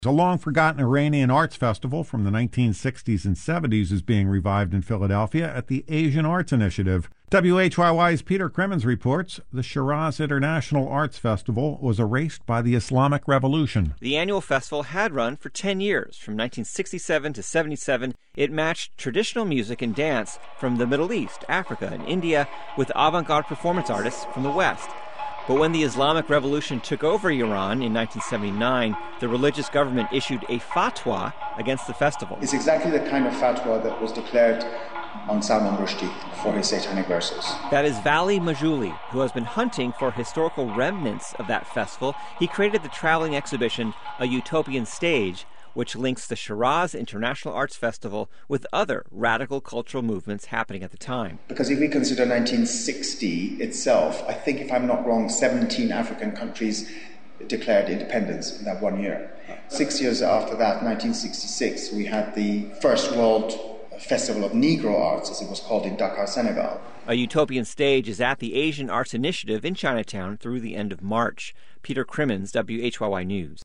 A long-forgotten Iranian arts festival from the 1960s and 70s is being revived in Philadelphia at the Asian Arts Initiative. WHYY's Peter Crimmins reports the Shiraz International Arts Festival was erased by the Islamic Revolution. The annual festival had run for 10 years. From 1967 to 77, it matched traditional music and dance from the Middle East, Africa, and India with avant-garde performance artists from the West. But when the Islamic Revolution took over Iran in 1979, the religious government issued a fatwa against the festival. It's exactly the kind of fatwa that was declared on Salman Rushdie for his satanic verses. That is Vali Majuli, who has been hunting for historical remnants of that festival. He created the traveling exhibition, A Utopian Stage, which links the Shiraz International Arts Festival with other radical cultural movements happening at the time. Because if we consider 1960 itself, I think, if I'm not wrong, 17 African countries declared independence in that 1 year. 6 years after that, 1966, we had the first World Festival of Negro Arts, as it was called, in Dakar, Senegal. A Utopian Stage is at the Asian Arts Initiative in Chinatown through the end of March. Peter Crimmins, WHYY News.